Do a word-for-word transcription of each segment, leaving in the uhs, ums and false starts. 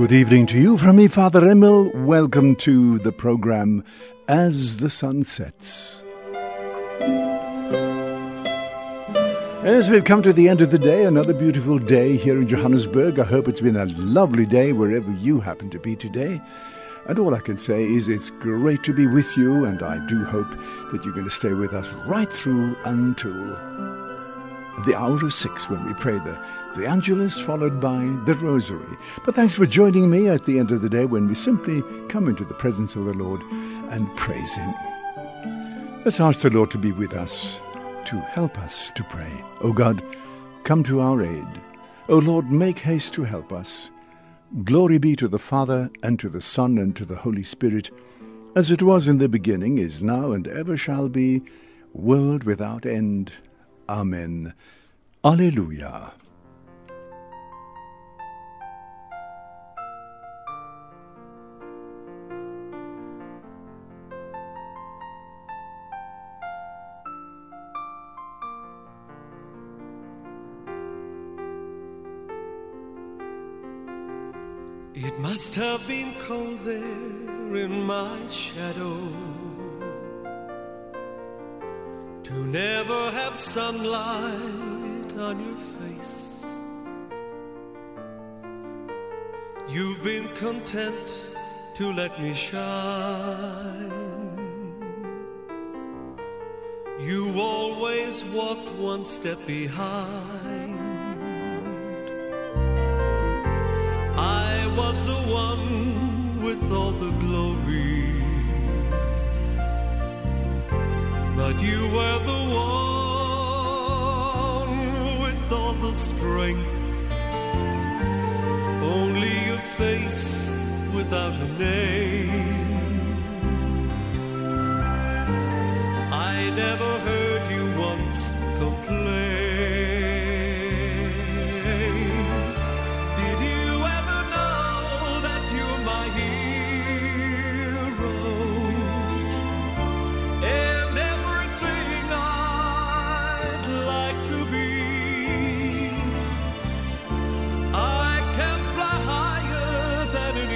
Good evening to you from me, Father Emil. Welcome to the program As the Sun Sets. As we've come to the end of the day, another beautiful day here in Johannesburg. I hope it's been a lovely day wherever you happen to be today. And all I can say is it's great to be with you, and I do hope that you're going to stay with us right through until the hour of six when we pray the, the Angelus followed by the Rosary. But thanks for joining me at the end of the day when we simply come into the presence of the Lord and praise Him. Let's ask the Lord to be with us, to help us to pray. O God, come to our aid. O Lord, make haste to help us. Glory be to the Father, and to the Son, and to the Holy Spirit, as it was in the beginning, is now, and ever shall be, world without end. Amen. Alleluia. It must have been cold there in my shadow to never have sunlight on your face. You've been content to let me shine. You always walked one step behind. I was the one with all the glory, but you were the one with all the strength. Only a face without a name. I never heard you once complain. Did you ever know that you're my hero? And everything I'd like to be. I can fly higher than an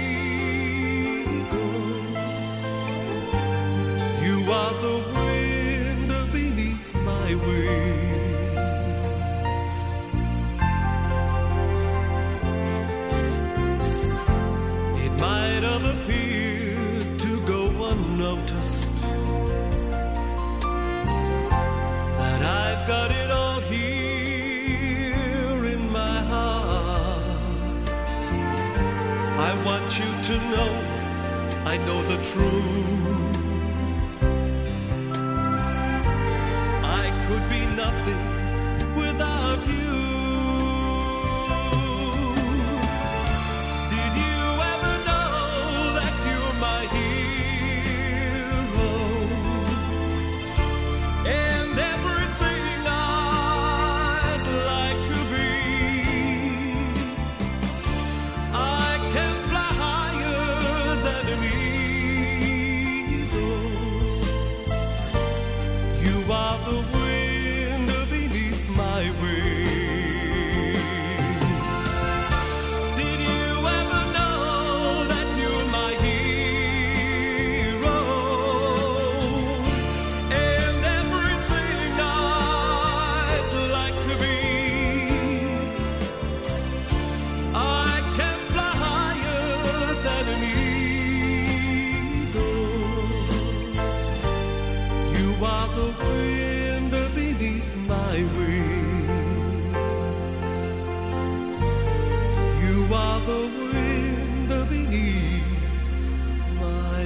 eagle. You are the wind beneath my wings. It might have appeared to go unnoticed that I've got it all here in my heart. I want you to know I know the truth. I could be nothing without you. Did you ever know that you're my hero? And everything I'd like to be. I can fly higher than an eagle. You are the wind beneath my wings. Did you ever know that you're my hero? And everything I'd like to be. I can fly higher than an eagle. You are the wind beneath my wings. You are the wind beneath my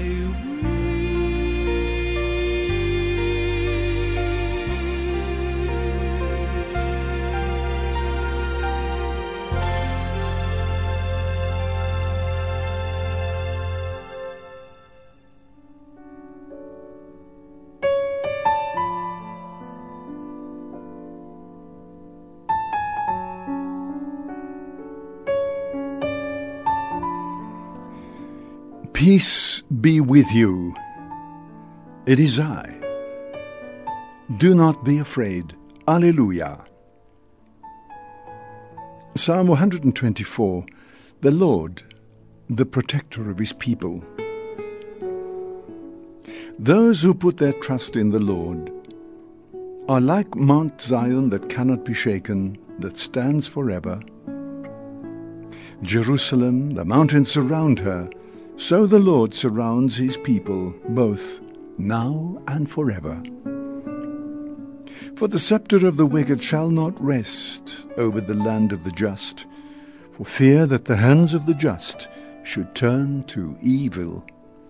Peace be with you. It is I. Do not be afraid. Alleluia. Psalm one hundred twenty-four, The Lord, the protector of his people. Those who put their trust in the Lord are like Mount Zion that cannot be shaken, that stands forever. Jerusalem, the mountains surround her, so the Lord surrounds his people, both now and forever. For the scepter of the wicked shall not rest over the land of the just, for fear that the hands of the just should turn to evil.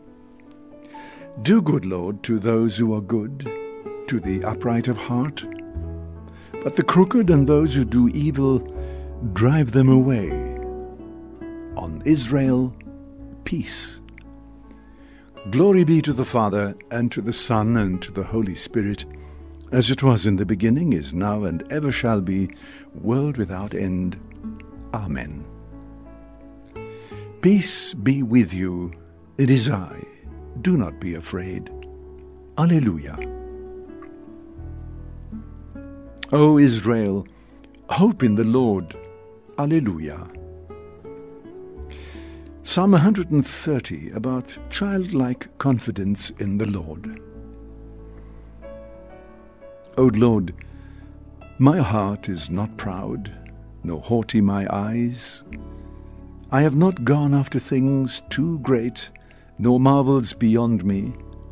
Do good, Lord, to those who are good, to the upright of heart. But the crooked and those who do evil, drive them away. On Israel, peace. Glory be to the Father, and to the Son, and to the Holy Spirit, as it was in the beginning, is now, and ever shall be, world without end. Amen. Peace be with you. It is I. Do not be afraid. Alleluia. O Israel, hope in the Lord. Alleluia. Psalm one hundred thirty, about childlike confidence in the Lord. O Lord, my heart is not proud, nor haughty my eyes. I have not gone after things too great, nor marvels beyond me.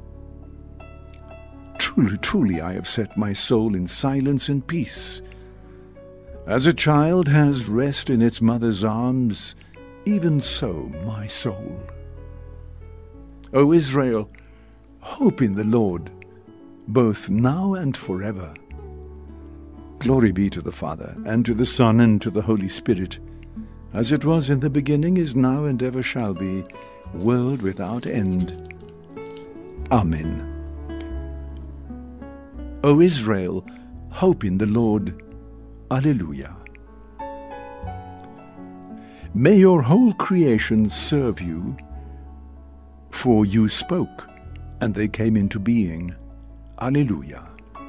Truly, truly, I have set my soul in silence and peace. As a child has rest in its mother's arms, even so my soul. O Israel, hope in the Lord, both now and forever. Glory be to the Father, and to the Son, and to the Holy Spirit, as it was in the beginning, is now, and ever shall be, world without end. Amen. O Israel, hope in the Lord. Alleluia. May your whole creation serve you, for you spoke, and they came into being. Alleluia.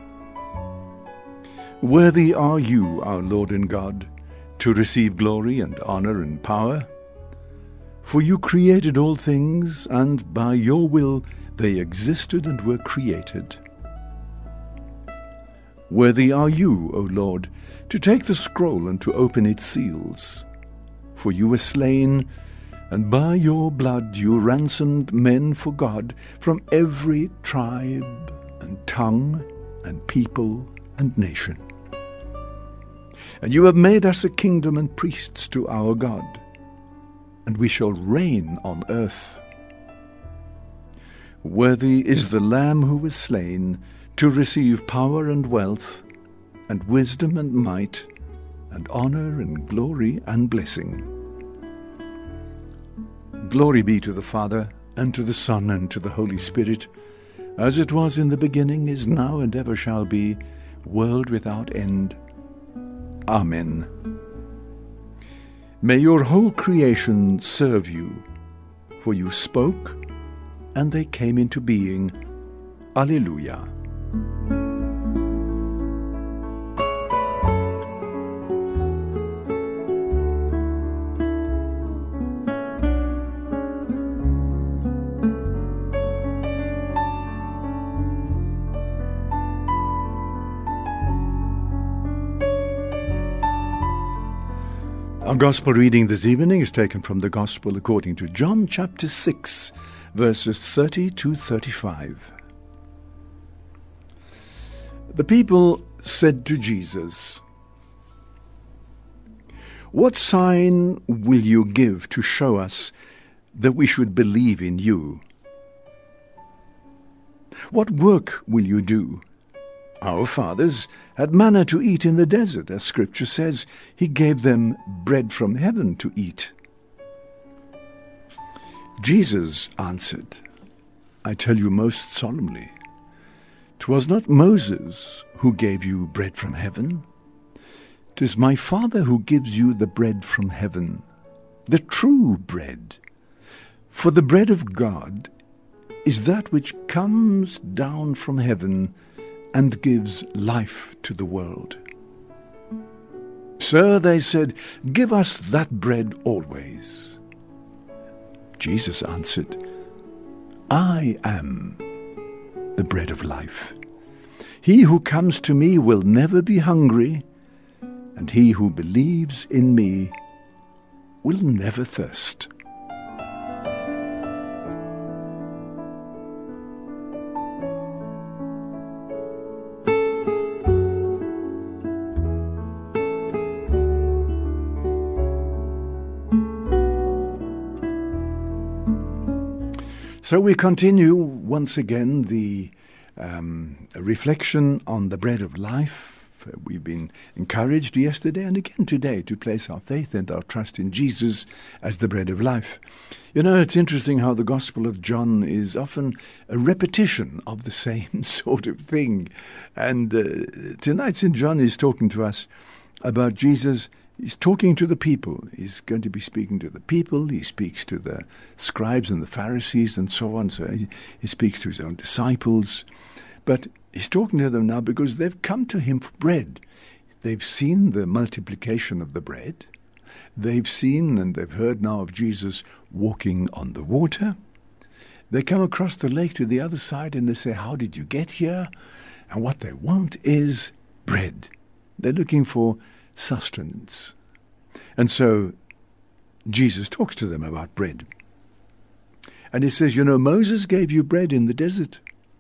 Worthy are you, our Lord and God, to receive glory and honor and power. For you created all things, and by your will they existed and were created. Worthy are you, O Lord, to take the scroll and to open its seals. For you were slain, and by your blood you ransomed men for God from every tribe and tongue and people and nation. And you have made us a kingdom and priests to our God, and we shall reign on earth. Worthy is the Lamb who was slain to receive power and wealth, and wisdom and might, and honor and glory and blessing. Glory be to the Father, and to the Son, and to the Holy Spirit, as it was in the beginning, is now, and ever shall be, world without end. Amen. May your whole creation serve you, for you spoke, and they came into being. Alleluia. Our Gospel reading this evening is taken from the Gospel according to John chapter six, verses thirty to thirty-five. The people said to Jesus, "What sign will you give to show us that we should believe in you? What work will you do? Our fathers had manna to eat in the desert, as Scripture says, he gave them bread from heaven to eat." Jesus answered, "I tell you most solemnly, 'twas not Moses who gave you bread from heaven. 'Tis my Father who gives you the bread from heaven, the true bread. For the bread of God is that which comes down from heaven and gives life to the world. Sir, they said, give us that bread always. Jesus answered, I am the bread of life. He who comes to me will never be hungry, and he who believes in me will never thirst. So we continue once again the um, reflection on the bread of life. We've been encouraged yesterday and again today to place our faith and our trust in Jesus as the bread of life. You know, it's interesting how the Gospel of John is often a repetition of the same sort of thing. And uh, tonight Saint John is talking to us about Jesus. He's talking to the people. He's going to be speaking to the people. He speaks to the scribes and the Pharisees and so on. So he, he speaks to his own disciples. But he's talking to them now because they've come to him for bread. They've seen the multiplication of the bread. They've seen and they've heard now of Jesus walking on the water. They come across the lake to the other side and they say, how did you get here? And what they want is bread. They're looking for sustenance. And so Jesus talks to them about bread. And he says, you know, Moses gave you bread in the desert,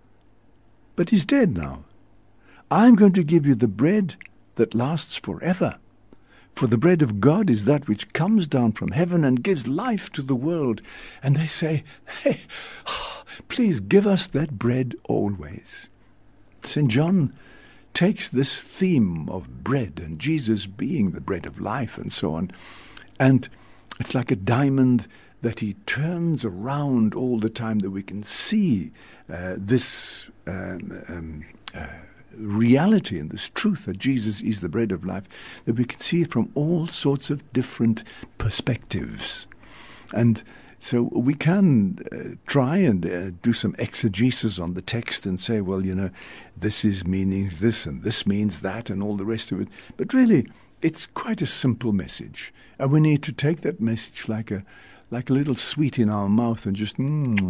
but he's dead now. I'm going to give you the bread that lasts forever. For the bread of God is that which comes down from heaven and gives life to the world. And they say, hey, please give us that bread always. Saint John takes this theme of bread and Jesus being the bread of life and so on, and it's like a diamond that he turns around all the time, that we can see uh, this um, um, uh, reality and this truth that Jesus is the bread of life, that we can see it from all sorts of different perspectives. And so we can uh, try and uh, do some exegesis on the text and say, well, you know, this is meaning this and this means that and all the rest of it. But really, it's quite a simple message. And we need to take that message like a like a little sweet in our mouth and just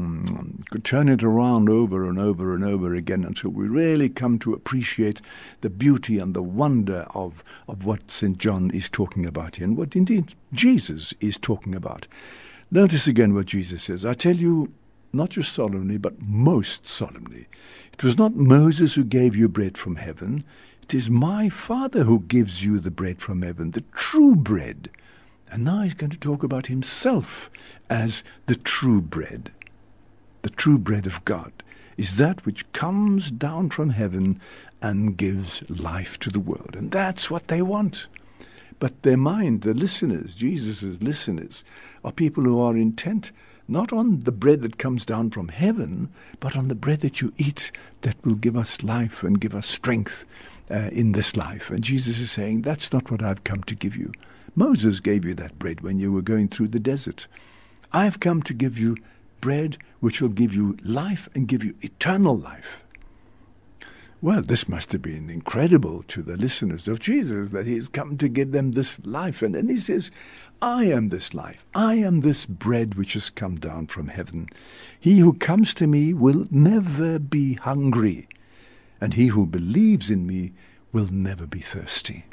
mm, turn it around over and over and over again until we really come to appreciate the beauty and the wonder of, of what Saint John is talking about here and what indeed Jesus is talking about. Notice again what Jesus says. I tell you, not just solemnly, but most solemnly, it was not Moses who gave you bread from heaven. It is my Father who gives you the bread from heaven, the true bread. And now he's going to talk about himself as the true bread. The true bread of God is that which comes down from heaven and gives life to the world. And that's what they want. But their mind, the listeners, Jesus' listeners, are people who are intent not on the bread that comes down from heaven, but on the bread that you eat that will give us life and give us strength uh, in this life. And Jesus is saying, that's not what I've come to give you. Moses gave you that bread when you were going through the desert. I've come to give you bread which will give you life and give you eternal life. Well, this must have been incredible to the listeners of Jesus, that he's come to give them this life. And then he says, I am this life. I am this bread which has come down from heaven. He who comes to me will never be hungry, and he who believes in me will never be thirsty.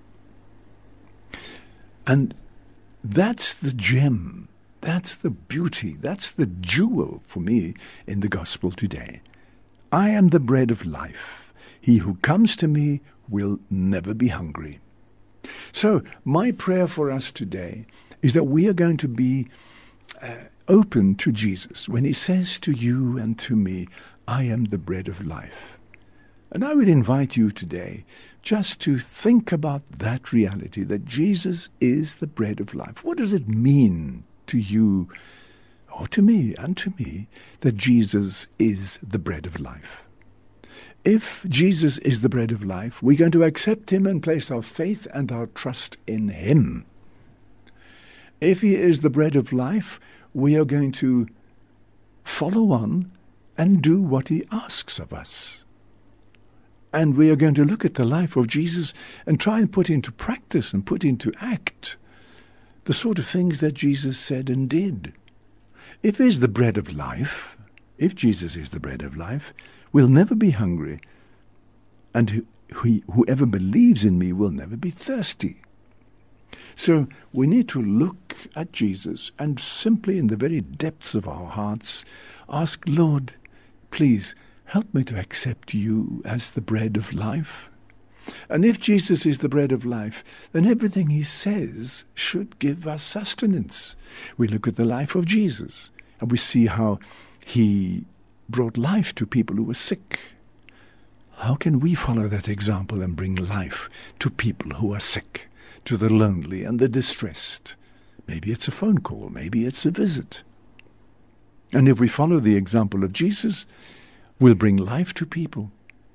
And that's the gem. That's the beauty. That's the jewel for me in the gospel today. I am the bread of life. He who comes to me will never be hungry. So my prayer for us today is that we are going to be uh, open to Jesus when he says to you and to me, I am the bread of life. And I would invite you today just to think about that reality, that Jesus is the bread of life. What does it mean to you, or to me and to me, that Jesus is the bread of life? If Jesus is the bread of life, we're going to accept him and place our faith and our trust in him. If he is the bread of life, we are going to follow on and do what he asks of us. And we are going to look at the life of Jesus and try and put into practice and put into act the sort of things that Jesus said and did. If he is the bread of life, if Jesus is the bread of life, we'll never be hungry, and who, whoever believes in me will never be thirsty. So we need to look at Jesus and simply in the very depths of our hearts ask, Lord, please help me to accept you as the bread of life. And if Jesus is the bread of life, then everything he says should give us sustenance. We look at the life of Jesus, and we see how he brought life to people who were sick. How can we follow that example and bring life to people who are sick, to the lonely and the distressed? Maybe it's a phone call, maybe it's a visit. And if we follow the example of Jesus, we'll bring life to people.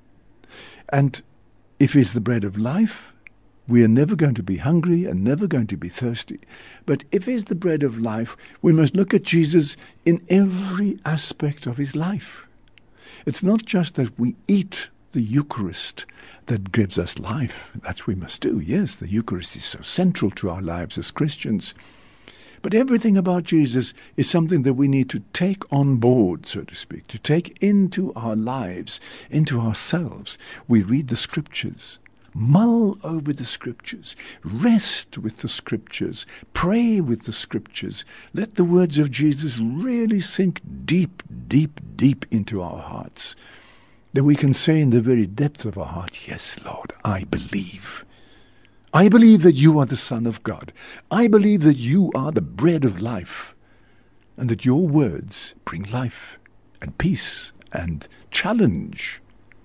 And if he's the bread of life, we are never going to be hungry and never going to be thirsty. But if he's the bread of life, we must look at Jesus in every aspect of his life. It's not just that we eat the Eucharist that gives us life. That's what we must do. Yes, the Eucharist is so central to our lives as Christians. But everything about Jesus is something that we need to take on board, so to speak, to take into our lives, into ourselves. We read the Scriptures, mull over the Scriptures, rest with the Scriptures, pray with the Scriptures. Let the words of Jesus really sink deep, deep, deep into our hearts. Then we can say in the very depth of our heart, yes, Lord, I believe. I believe that you are the Son of God. I believe that you are the bread of life, and that your words bring life and peace and challenge.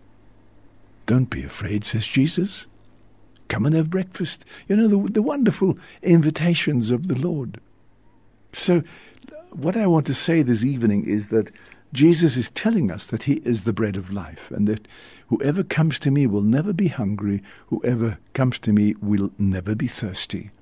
Don't be afraid, says Jesus. Come and have breakfast. You know, the, the wonderful invitations of the Lord. So what I want to say this evening is that Jesus is telling us that he is the bread of life, and that whoever comes to me will never be hungry, whoever comes to me will never be thirsty.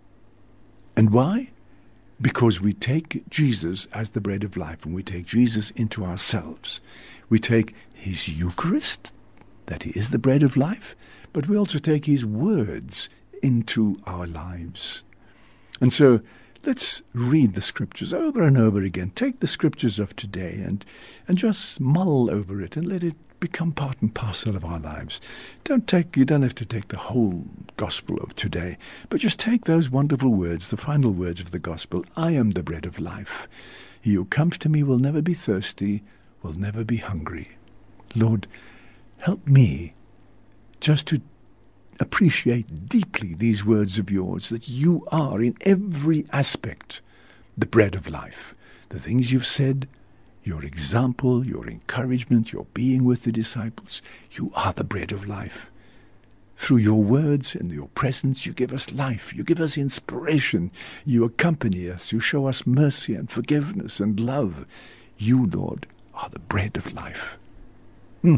And why? Because we take Jesus as the bread of life, and we take Jesus into ourselves. We take his Eucharist, that he is the bread of life, but we also take his words into our lives. And so let's read the Scriptures over and over again. Take the Scriptures of today and, and just mull over it and let it become part and parcel of our lives. Don't take, you don't have to take the whole gospel of today, but just take those wonderful words, the final words of the gospel. I am the bread of life. He who comes to me will never be thirsty, will never be hungry. Lord, help me just to appreciate deeply these words of yours, that you are in every aspect the bread of life. The things you've said, your example, your encouragement, your being with the disciples, you are the bread of life. Through your words and your presence, you give us life, you give us inspiration, you accompany us, you show us mercy and forgiveness and love. You, Lord, are the bread of life. Hmm.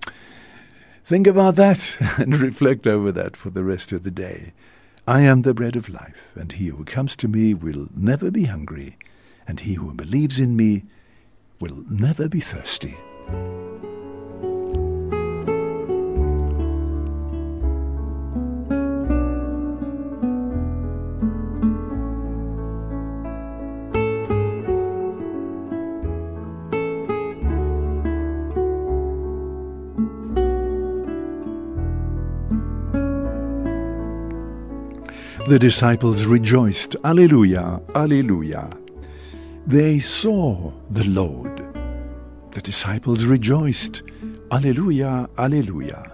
Think about that and reflect over that for the rest of the day. I am the bread of life, and he who comes to me will never be hungry, and he who believes in me will never be thirsty. The disciples rejoiced. Alleluia, alleluia. They saw the Lord. The disciples rejoiced. Alleluia, alleluia.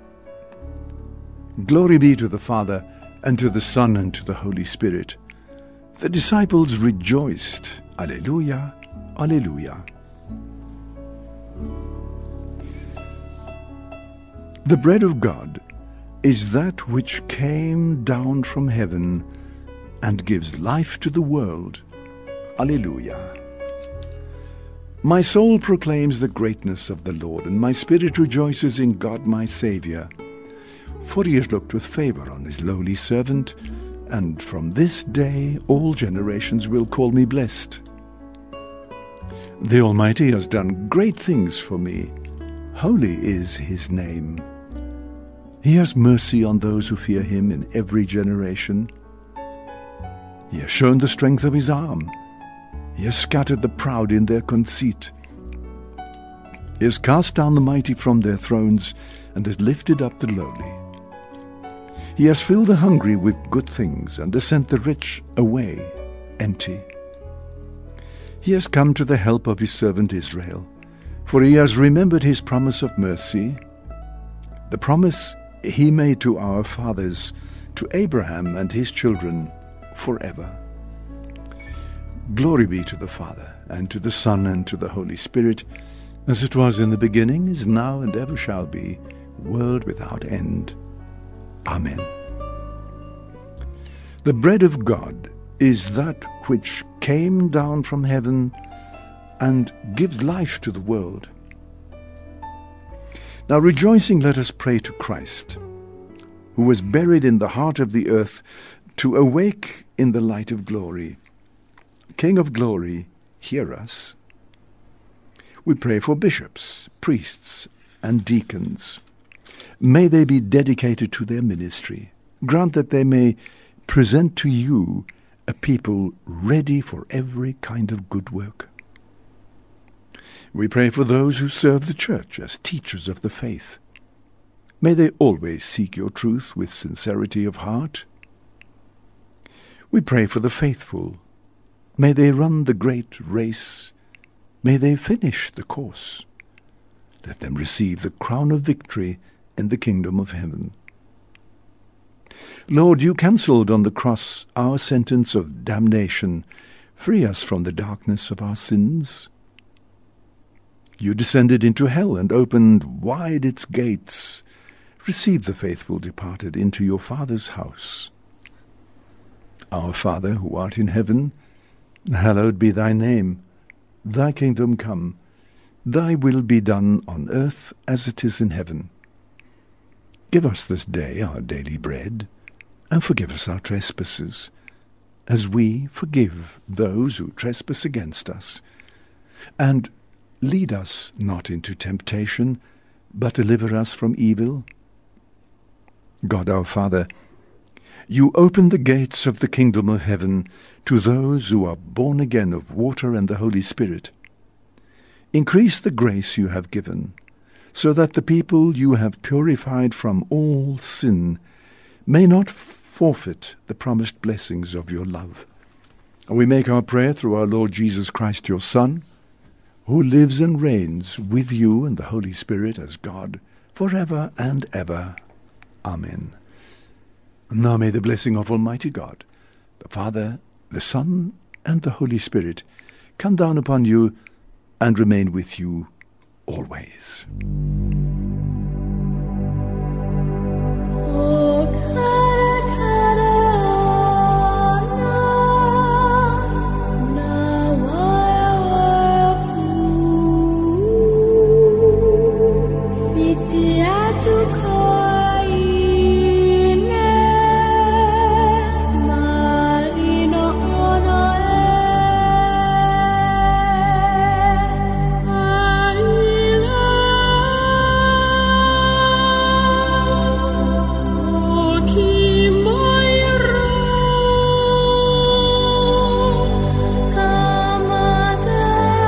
Glory be to the Father, and to the Son, and to the Holy Spirit. The disciples rejoiced. Alleluia, alleluia. The bread of God is that which came down from heaven and gives life to the world. Alleluia. My soul proclaims the greatness of the Lord, and my spirit rejoices in God my Saviour. For he has looked with favour on his lowly servant, and from this day all generations will call me blessed. The Almighty has done great things for me. Holy is his name. He has mercy on those who fear him in every generation. He has shown the strength of his arm. He has scattered the proud in their conceit. He has cast down the mighty from their thrones and has lifted up the lowly. He has filled the hungry with good things and has sent the rich away empty. He has come to the help of his servant Israel, for he has remembered his promise of mercy, the promise he made to our fathers, to Abraham and his children forever. Glory be to the Father, and to the Son, and to the Holy Spirit, as it was in the beginning, is now, and ever shall be, world without end. Amen. The bread of God is that which came down from heaven and gives life to the world. Now, rejoicing, let us pray to Christ, who was buried in the heart of the earth, to awake in the light of glory. King of glory, hear us. We pray for bishops, priests, and deacons. May they be dedicated to their ministry. Grant that they may present to you a people ready for every kind of good work. We pray for those who serve the church as teachers of the faith. May they always seek your truth with sincerity of heart. We pray for the faithful. May they run the great race. May they finish the course. Let them receive the crown of victory in the kingdom of heaven. Lord, you cancelled on the cross our sentence of damnation. Free us from the darkness of our sins. You descended into hell and opened wide its gates. Receive the faithful departed into your Father's house. Our Father, who art in heaven, hallowed be thy name. Thy kingdom come. Thy will be done on earth as it is in heaven. Give us this day our daily bread, and forgive us our trespasses, as we forgive those who trespass against us. And lead us not into temptation, but deliver us from evil. God our Father, you open the gates of the kingdom of heaven to those who are born again of water and the Holy Spirit. Increase the grace you have given, so that the people you have purified from all sin may not forfeit the promised blessings of your love. And we make our prayer through our Lord Jesus Christ, your Son, who lives and reigns with you and the Holy Spirit as God, forever and ever. Amen. Now may the blessing of Almighty God, the Father, the Son, and the Holy Spirit come down upon you and remain with you always.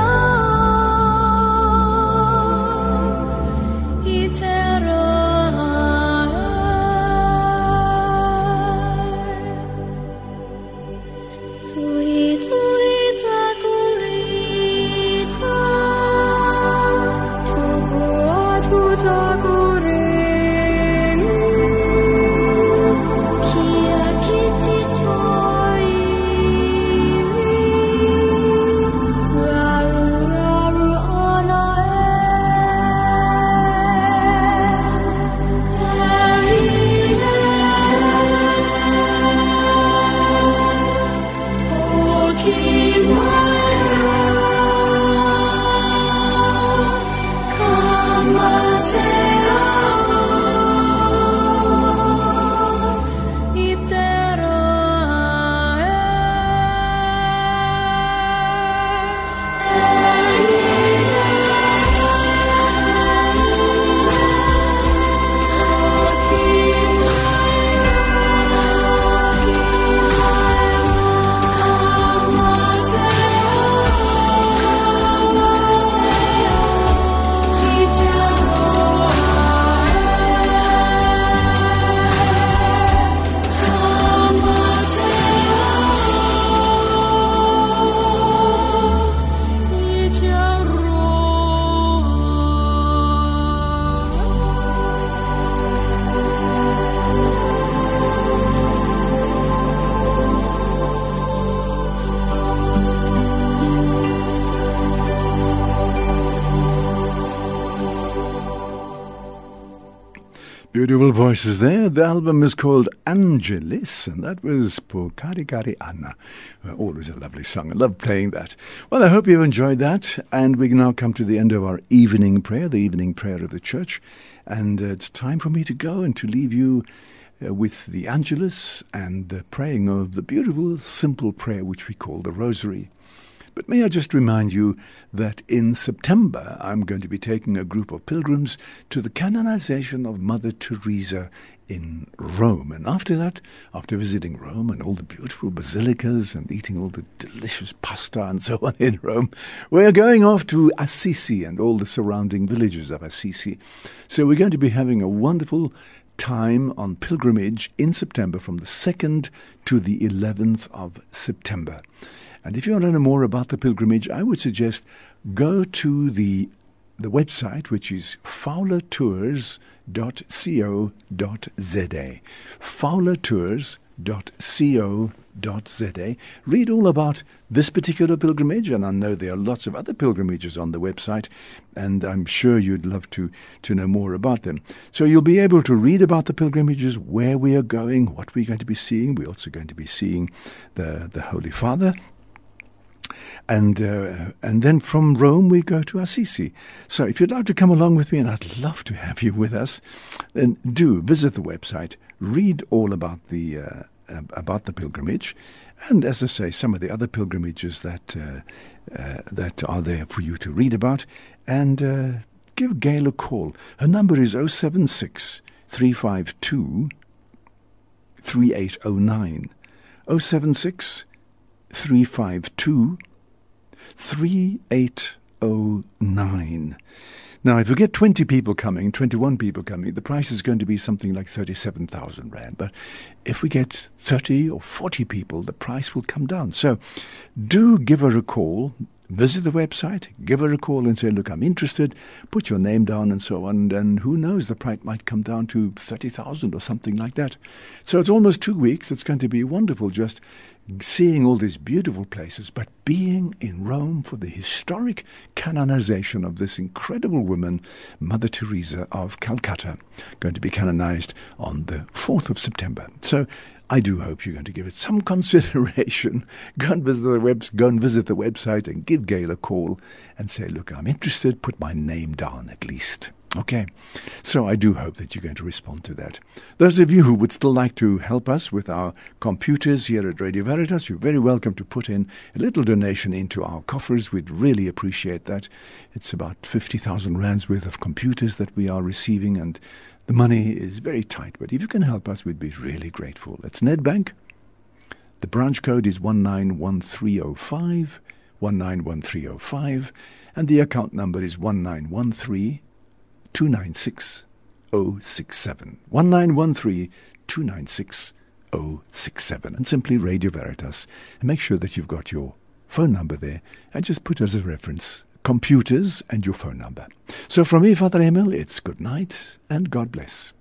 Eternal Beautiful voices there. The album is called Angelis, and that was Pokari Kari Anna. Uh, always a lovely song. I love playing that. Well, I hope you've enjoyed that, and we now come to the end of our evening prayer, the evening prayer of the church, and uh, it's time for me to go and to leave you uh, with the Angelus and the praying of the beautiful, simple prayer which we call the Rosary. But may I just remind you that in September I'm going to be taking a group of pilgrims to the canonization of Mother Teresa in Rome. And after that, after visiting Rome and all the beautiful basilicas and eating all the delicious pasta and so on in Rome, we're going off to Assisi and all the surrounding villages of Assisi. So we're going to be having a wonderful time on pilgrimage in September from the second to the eleventh of September. And if you want to know more about the pilgrimage, I would suggest go to the the website, which is fowler tours dot co dot za. fowler tours dot co dot za. Read all about this particular pilgrimage, and I know there are lots of other pilgrimages on the website, and I'm sure you'd love to, to know more about them. So you'll be able to read about the pilgrimages, where we are going, what we're going to be seeing. We're also going to be seeing the, the Holy Father. And uh, and then from Rome we go to Assisi. So if you'd like to come along with me, and I'd love to have you with us, then do visit the website, read all about the uh, about the pilgrimage, and as I say, some of the other pilgrimages that uh, uh, that are there for you to read about, and uh, give Gail a call. Her number is oh seven six, three five two, three eight oh nine. oh seven six, three five two, three eight oh nine. Now, if we get twenty people coming, twenty-one people coming, the price is going to be something like thirty-seven thousand rand. But if we get thirty or forty people, the price will come down. So do give her a call. Visit the website, give her a call and say, look, I'm interested, put your name down and so on, and who knows, the price might come down to thirty thousand or something like that. So it's almost two weeks. It's going to be wonderful just seeing all these beautiful places, but being in Rome for the historic canonization of this incredible woman, Mother Teresa of Calcutta, going to be canonized on the fourth of September. So I do hope you're going to give it some consideration. Go and visit the web, go and visit the website and give Gail a call and say, look, I'm interested, put my name down at least. Okay, so I do hope that you're going to respond to that. Those of you who would still like to help us with our computers here at Radio Veritas, you're very welcome to put in a little donation into our coffers. We'd really appreciate that. It's about fifty thousand rands worth of computers that we are receiving, and the money is very tight. But if you can help us, we'd be really grateful. It's Nedbank. The branch code is one nine one three oh five, one nine one three oh five, and the account number is one nine one three, two nine six, oh six seven. one nine one three, two nine six, oh six seven. And simply Radio Veritas. And make sure that you've got your phone number there and just put as a reference computers and your phone number. So from me, Father Emil, it's good night and God bless.